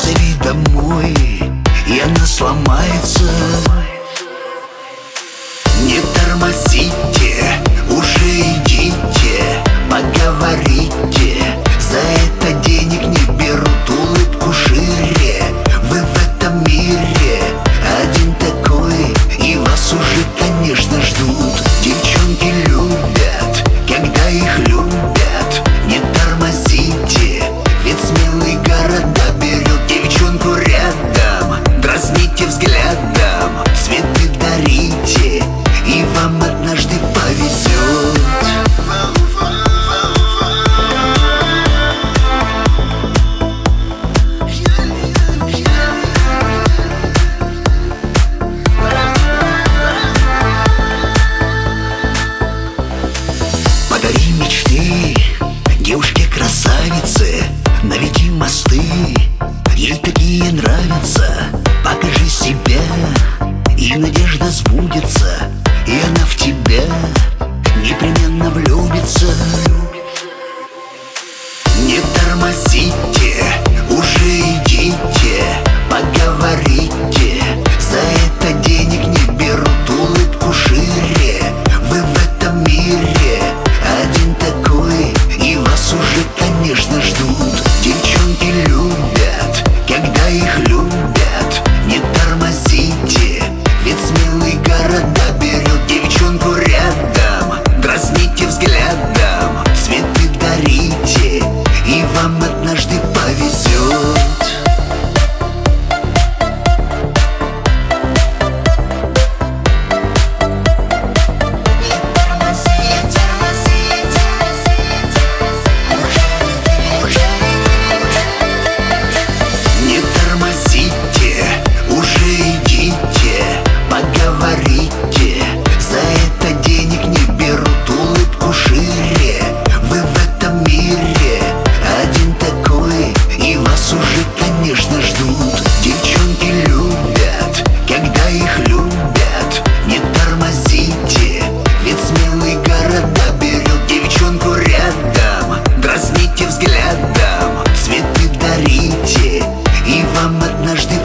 Позови домой, и она сломается. Не тормозите, уже идите, поговорите. За это денег не берут, улыбку шире. Вы в этом мире один такой, и вас уже, конечно, ждут. Девчонки любят, когда их любят. Не тормозите, ведь смелый города берет. Девчонку рядом, дразните взглядом, цветы дарите, и вам однажды повезет. Подари мечты девушке-красавице, наведи мосты, ей такие нравятся. Покажи себя, и надежда сбудется, и она в тебя непременно влюбится. Не тормозите, уже идите, поговорите. За это денег не берут, улыбку шире. Вы в этом мире один такой, и вас уже, конечно, ждут. Девчонки любят, когда их любят. Не тормозите, ведь смелый города берет. Девчонку рядом, дразните взглядом, цветы дарите, и вам однажды повезет. Не тормозите, уже идите, поговорите. За это денег не берут, улыбку шире. Вы в этом мире один такой, и вас уже, конечно, ждут. Девчонки любят, когда их любят. Не тормозите, ведь смелый города берет. Девчонку рядом, дразните взглядом, цветы дарите, и вам однажды